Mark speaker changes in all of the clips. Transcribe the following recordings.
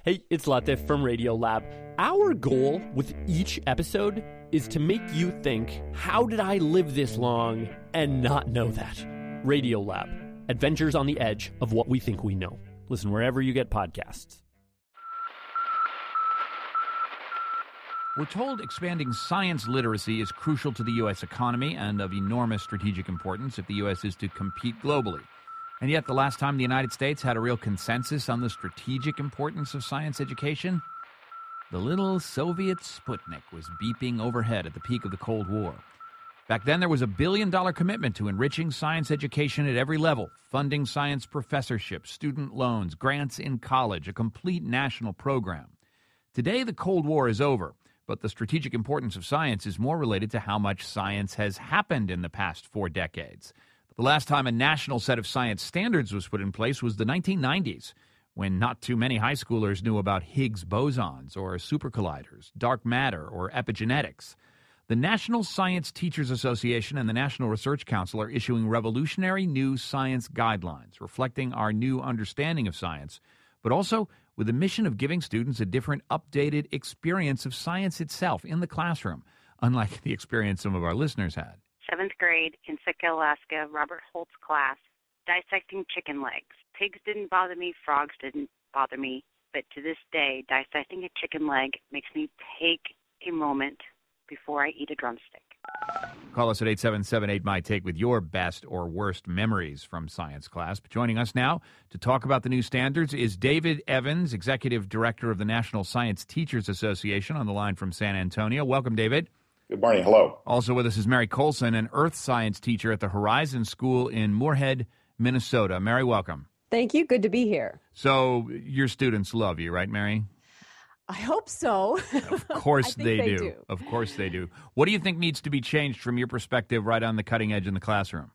Speaker 1: Hey, it's Latif from Radiolab. Our goal with each episode is to make you think, how did I live this long and not know that? Radiolab, adventures on the edge of what we think we know. Listen wherever you get podcasts.
Speaker 2: We're told expanding science literacy is crucial to the U.S. economy and of enormous strategic importance if the U.S. is to compete globally. And yet, the last time the United States had a real consensus on the strategic importance of science education, the little Soviet Sputnik was beeping overhead at the peak of the Cold War. Back then, there was a $1 billion commitment to enriching science education at every level, funding science professorships, student loans, grants in college, a complete national program. Today, the Cold War is over, but the strategic importance of science is more related to how much science has happened in the past 4 decades. The last time a national set of science standards was put in place was the 1990s, when not too many high schoolers knew about Higgs bosons or supercolliders, dark matter, or epigenetics. The National Science Teachers Association and the National Research Council are issuing revolutionary new science guidelines, reflecting our new understanding of science, but also with the mission of giving students a different, updated experience of science itself in the classroom, unlike the experience some of our listeners had.
Speaker 3: 7th grade in Sitka, Alaska, Robert Holt's class, dissecting chicken legs. Pigs didn't bother me, frogs didn't bother me, but to this day, dissecting a chicken leg makes me take a moment before I eat a drumstick.
Speaker 2: Call us at 877-8MY-TAKE with your best or worst memories from science class. But joining us now to talk about the new standards is David Evans, Executive Director of the National Science Teachers Association, on the line from San Antonio. Welcome, David.
Speaker 4: Good morning. Hello.
Speaker 2: Also with us is Mary Colson, an earth science teacher at the Horizon School in Moorhead, Minnesota. Mary, welcome.
Speaker 5: Thank you. Good to be here.
Speaker 2: So your students love you, right, Mary?
Speaker 5: I hope so.
Speaker 2: Of course they do.
Speaker 5: do.
Speaker 2: Of course they do. What do you think needs to be changed from your perspective right on the cutting edge in the classroom?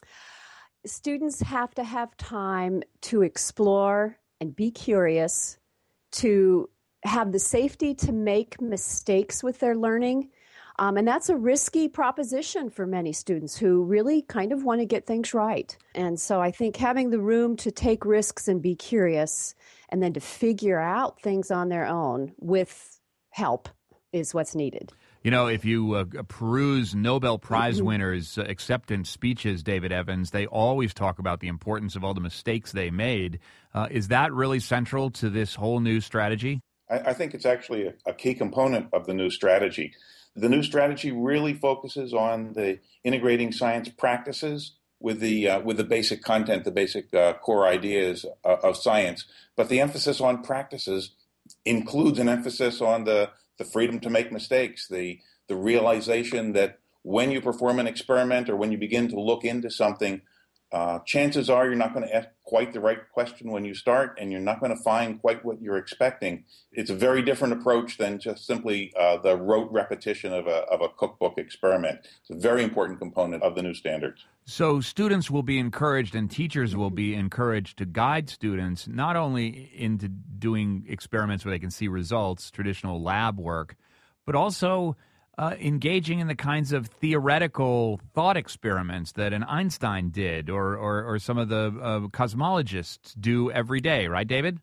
Speaker 5: Students have to have time to explore and be curious, to have the safety to make mistakes with their learning. And that's a risky proposition for many students who really kind of want to get things right. And so I think having the room to take risks and be curious and then to figure out things on their own with help is what's needed.
Speaker 2: You know, if you peruse Nobel Prize winners' acceptance speeches, David Evans, they always talk about the importance of all the mistakes they made. Is that really central to this whole new strategy?
Speaker 4: I think it's actually a key component of the new strategy. The new strategy really focuses on the integrating science practices with the basic content, the basic core ideas of science. But the emphasis on practices includes an emphasis on the freedom to make mistakes, the realization that when you perform an experiment or when you begin to look into something, chances are you're not going to ask quite the right question when you start, and you're not going to find quite what you're expecting. It's a very different approach than just simply the rote repetition of a cookbook experiment. It's a very important component of the new standards.
Speaker 2: So students will be encouraged and teachers will be encouraged to guide students not only into doing experiments where they can see results, traditional lab work, but also engaging in the kinds of theoretical thought experiments that an Einstein did or some of the cosmologists do every day. Right, David?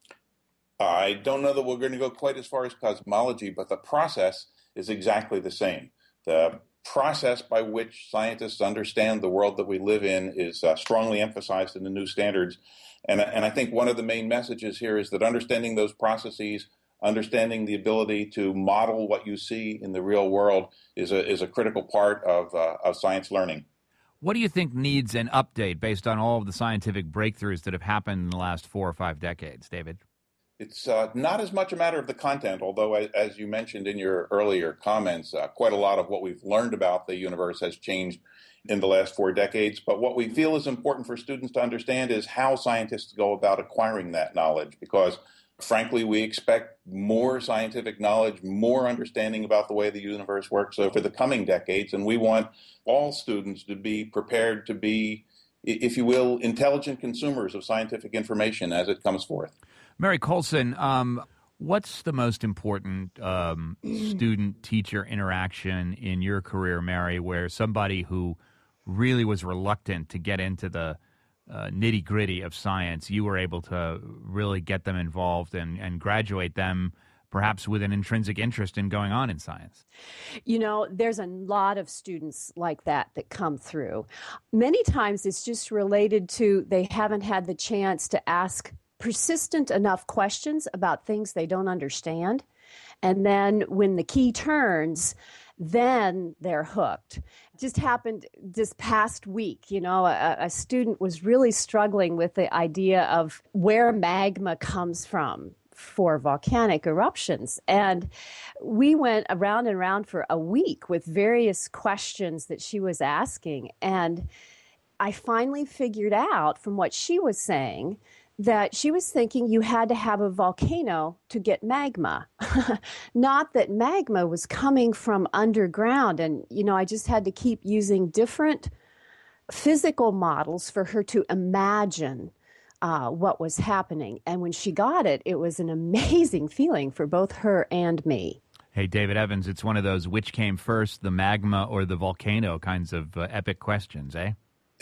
Speaker 4: I don't know that we're going to go quite as far as cosmology, but the process is exactly the same. The process by which scientists understand the world that we live in is strongly emphasized in the new standards. And I think one of the main messages here is that understanding those processes, understanding the ability to model what you see in the real world is a critical part of science learning.
Speaker 2: What do you think needs an update based on all of the scientific breakthroughs that have happened in the last 4 or 5 decades, David?
Speaker 4: It's not as much a matter of the content, although, as you mentioned in your earlier comments, quite a lot of what we've learned about the universe has changed in the last 4 decades. But what we feel is important for students to understand is how scientists go about acquiring that knowledge, because frankly, we expect more scientific knowledge, more understanding about the way the universe works over the coming decades, and we want all students to be prepared to be, if you will, intelligent consumers of scientific information as it comes forth.
Speaker 2: Mary Colson, what's the most important student-teacher interaction in your career, Mary, where somebody who really was reluctant to get into the nitty-gritty of science, you were able to really get them involved and graduate them perhaps with an intrinsic interest in going on in science.
Speaker 5: You know, there's a lot of students like that come through. Many times it's just related to they haven't had the chance to ask persistent enough questions about things they don't understand. And then when the key turns, then they're hooked. It just happened this past week. You know, a student was really struggling with the idea of where magma comes from for volcanic eruptions. And we went around and around for a week with various questions that she was asking. And I finally figured out from what she was saying that she was thinking you had to have a volcano to get magma, not that magma was coming from underground. And, you know, I just had to keep using different physical models for her to imagine what was happening. And when she got it, it was an amazing feeling for both her and me.
Speaker 2: Hey, David Evans, it's one of those which came first, the magma or the volcano kinds of epic questions, eh?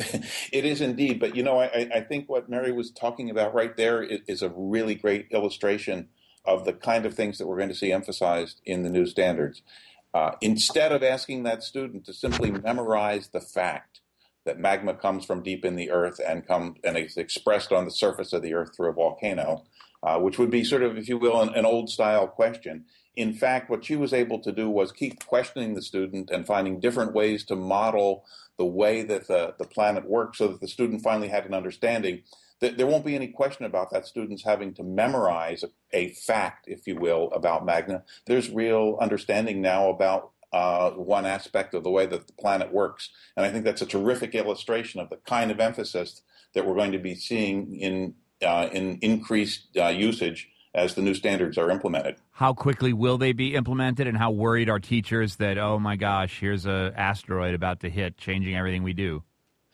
Speaker 4: It is indeed. But, you know, I think what Mary was talking about right there is a really great illustration of the kind of things that we're going to see emphasized in the new standards. Instead of asking that student to simply memorize the fact that magma comes from deep in the earth and is expressed on the surface of the earth through a volcano, which would be sort of, if you will, an old-style question. In fact, what she was able to do was keep questioning the student and finding different ways to model the way that the planet works so that the student finally had an understanding. There won't be any question about that students having to memorize a fact, if you will, about magma. There's real understanding now about one aspect of the way that the planet works. And I think that's a terrific illustration of the kind of emphasis that we're going to be seeing in increased usage as the new standards are implemented.
Speaker 2: How quickly will they be implemented, and how worried are teachers that, oh my gosh, here's an asteroid about to hit, changing everything we do?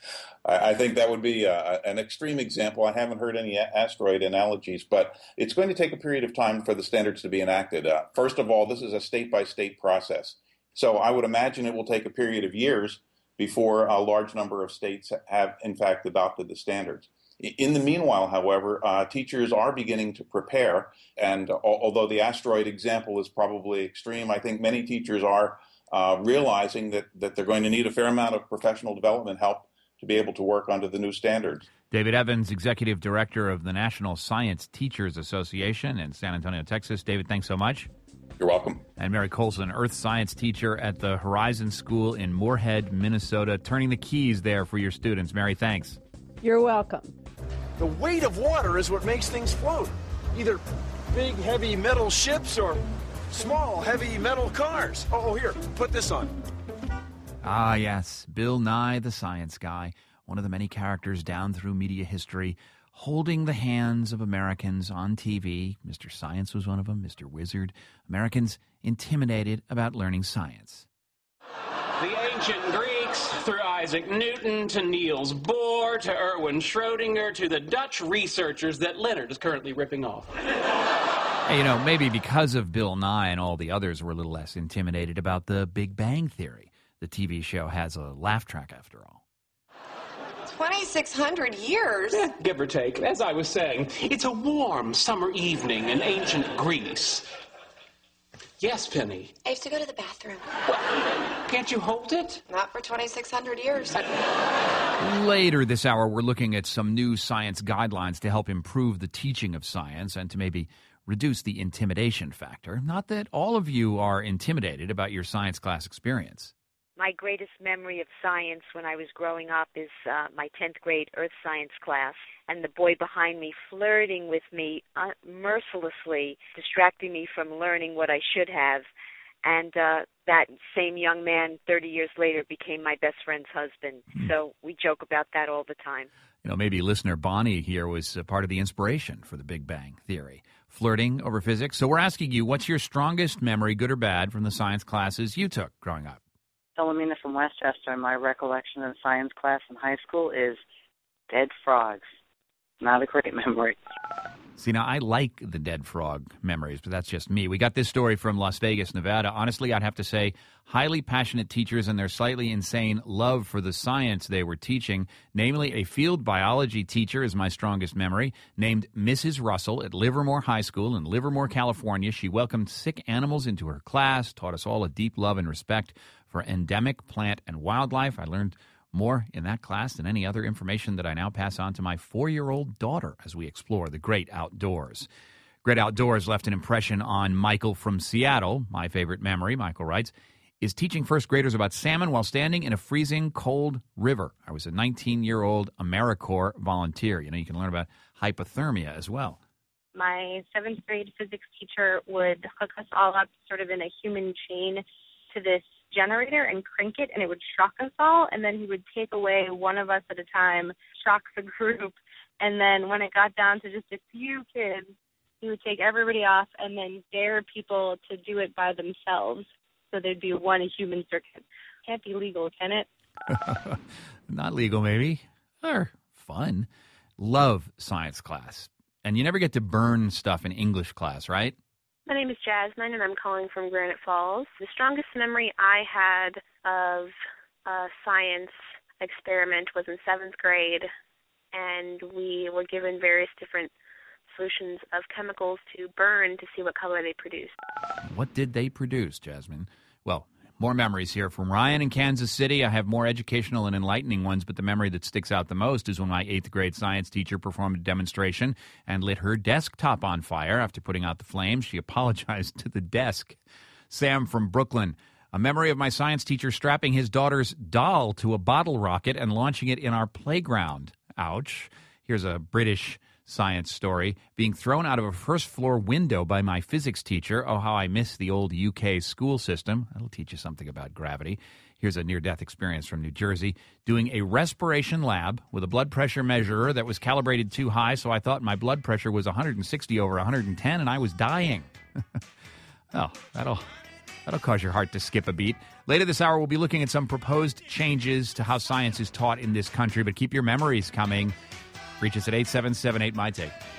Speaker 4: I think that would be an extreme example. I haven't heard any asteroid analogies, but it's going to take a period of time for the standards to be enacted. First of all, this is a state-by-state process. So I would imagine it will take a period of years before a large number of states have, in fact, adopted the standards. In the meanwhile, however, teachers are beginning to prepare, and although the asteroid example is probably extreme, I think many teachers are realizing that they're going to need a fair amount of professional development help to be able to work under the new standards.
Speaker 2: David Evans, Executive Director of the National Science Teachers Association in San Antonio, Texas. David, thanks so much.
Speaker 4: You're welcome.
Speaker 2: And Mary Colson, Earth Science teacher at the Horizon School in Moorhead, Minnesota, turning the keys there for your students. Mary, thanks.
Speaker 5: You're welcome.
Speaker 6: The weight of water is what makes things float. Either big, heavy metal ships or small, heavy metal cars. Oh, here, put this on.
Speaker 2: Ah, yes, Bill Nye, the science guy, one of the many characters down through media history, holding the hands of Americans on TV. Mr. Science was one of them, Mr. Wizard. Americans intimidated about learning science.
Speaker 7: The ancient Greeks, through Isaac Newton to Niels Bohr to Erwin Schrödinger to the Dutch researchers that Leonard is currently ripping off.
Speaker 2: Hey, you know, maybe because of Bill Nye and all the others were a little less intimidated about the Big Bang Theory. The TV show has a laugh track after all.
Speaker 8: 2,600 years?
Speaker 7: Yeah, give or take. As I was saying, it's a warm summer evening in ancient Greece. Yes, Penny.
Speaker 8: I have to go to the bathroom.
Speaker 7: Well, can't you hold it?
Speaker 8: Not for 2,600 years.
Speaker 2: Later this hour, we're looking at some new science guidelines to help improve the teaching of science and to maybe reduce the intimidation factor. Not that all of you are intimidated about your science class experience.
Speaker 9: My greatest memory of science when I was growing up is my 10th grade earth science class, and the boy behind me flirting with me mercilessly, distracting me from learning what I should have. And that same young man, 30 years later, became my best friend's husband. So we joke about that all the time.
Speaker 2: You know, maybe listener Bonnie here was part of the inspiration for the Big Bang Theory. Flirting over physics. So we're asking you, what's your strongest memory, good or bad, from the science classes you took growing up?
Speaker 10: Philomena from Westchester, and my recollection of science class in high school is dead frogs.
Speaker 3: not a great memory.
Speaker 2: See, now, I like the dead frog memories, but that's just me. We got this story from Las Vegas, Nevada. Honestly, I'd have to say highly passionate teachers and their slightly insane love for the science they were teaching. Namely, a field biology teacher is my strongest memory, named Mrs. Russell at Livermore High School in Livermore, California. She welcomed sick animals into her class, taught us all a deep love and respect for endemic plant and wildlife. I learned more in that class than any other information that I now pass on to my 4-year-old daughter as we explore the great outdoors. Great Outdoors left an impression on Michael from Seattle. My favorite memory, Michael writes, is teaching first graders about salmon while standing in a freezing cold river. I was a 19-year-old AmeriCorps volunteer. You know, you can learn about hypothermia as well.
Speaker 10: My 7th grade physics teacher would hook us all up sort of in a human chain to this generator and crank it, and it would shock us all, and then he would take away one of us at a time, shock the group, and then when it got down to just a few kids, he would take everybody off and then dare people to do it by themselves, so there'd be one human circuit. Can't be legal, can it?
Speaker 2: Not legal, maybe, or fun. Love science class. And you never get to burn stuff in English class, right?
Speaker 11: My name is Jasmine, and I'm calling from Granite Falls. The strongest memory I had of a science experiment was in 7th grade, and we were given various different solutions of chemicals to burn to see what color they produced.
Speaker 2: What did they produce, Jasmine? Well, more memories here from Ryan in Kansas City. I have more educational and enlightening ones, but the memory that sticks out the most is when my 8th grade science teacher performed a demonstration and lit her desktop on fire. After putting out the flames, she apologized to the desk. Sam from Brooklyn. A memory of my science teacher strapping his daughter's doll to a bottle rocket and launching it in our playground. Ouch. Here's a British science story. Being thrown out of a first-floor window by my physics teacher. Oh, how I miss the old UK school system. That'll teach you something about gravity. Here's a near-death experience from New Jersey. Doing a respiration lab with a blood pressure measurer that was calibrated too high, so I thought my blood pressure was 160 over 110, and I was dying. Oh, that'll cause your heart to skip a beat. Later this hour, we'll be looking at some proposed changes to how science is taught in this country, but keep your memories coming. Reach us at 877-8-MY-TAKE.